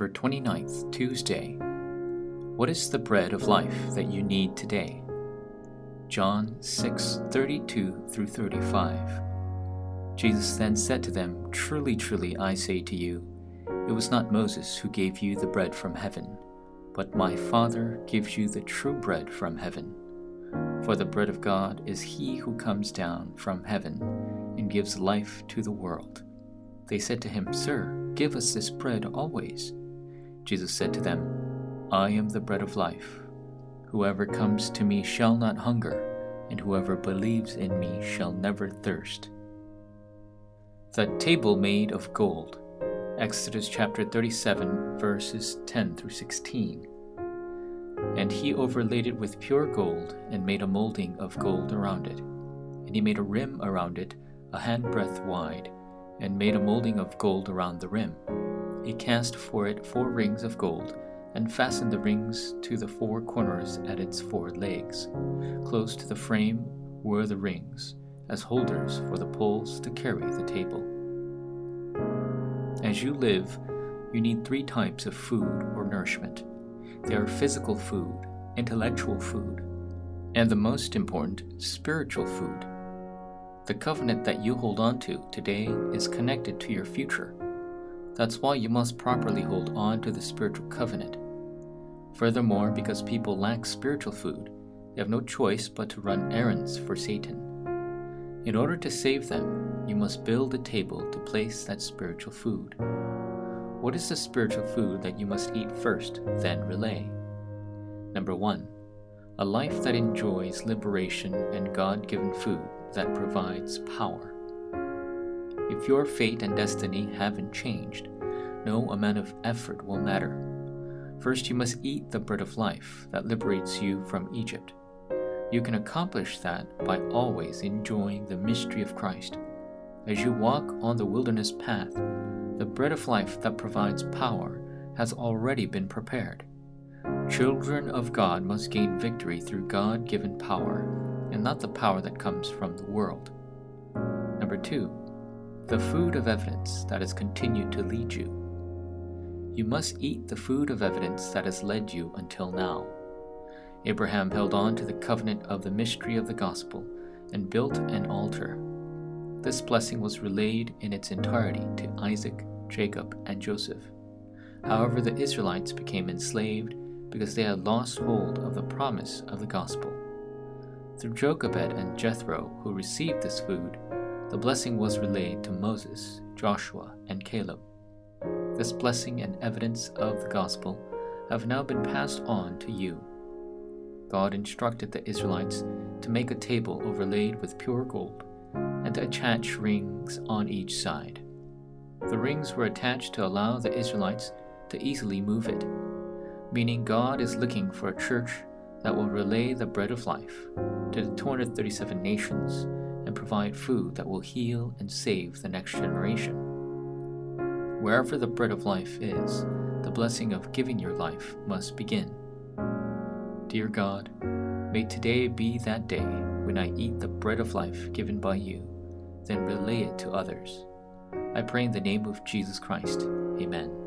December 29th, Tuesday. What is the bread of life that you need today? John 6:32 through 35. Jesus then said to them, Truly, truly, I say to you, it was not Moses who gave you the bread from heaven, but my Father gives you the true bread from heaven. For the bread of God is he who comes down from heaven and gives life to the world. They said to him, Sir, give us this bread always. Jesus said to them, I am the bread of life. Whoever comes to me shall not hunger, and whoever believes in me shall never thirst. The table made of gold. Exodus chapter 37, verses 10 through 16. And he overlaid it with pure gold, and made a molding of gold around it. And he made a rim around it, a handbreadth wide, and made a molding of gold around the rim. He cast for it 4 rings of gold, and fastened the rings to the 4 corners at its 4 legs. Close to the frame were the rings, as holders for the poles to carry the table. As you live, you need 3 types of food or nourishment. They are physical food, intellectual food, and the most important, spiritual food. The covenant that you hold on to today is connected to your future. That's why you must properly hold on to the spiritual covenant. Furthermore, because people lack spiritual food, they have no choice but to run errands for Satan. In order to save them, you must build a table to place that spiritual food. What is the spiritual food that you must eat first, then relay? Number 1, a life that enjoys liberation and God-given food that provides power. If your fate and destiny haven't changed, no amount of effort will matter. First, you must eat the bread of life that liberates you from Egypt. You can accomplish that by always enjoying the mystery of Christ. As you walk on the wilderness path, the bread of life that provides power has already been prepared. Children of God must gain victory through God-given power, and not the power that comes from the world. Number 2, the food of evidence that has continued to lead you. You must eat the food of evidence that has led you until now. Abraham held on to the covenant of the mystery of the gospel and built an altar. This blessing was relayed in its entirety to Isaac, Jacob, and Joseph. However, the Israelites became enslaved because they had lost hold of the promise of the gospel. Through Jochebed and Jethro, who received this food, the blessing was relayed to Moses, Joshua, and Caleb. This blessing and evidence of the gospel have now been passed on to you. God instructed the Israelites to make a table overlaid with pure gold, and to attach rings on each side. The rings were attached to allow the Israelites to easily move it, meaning God is looking for a church that will relay the bread of life to the 237 nations and provide food that will heal and save the next generation. Wherever the bread of life is, the blessing of giving your life must begin. Dear God, may today be that day when I eat the bread of life given by you, then relay it to others. I pray in the name of Jesus Christ. Amen.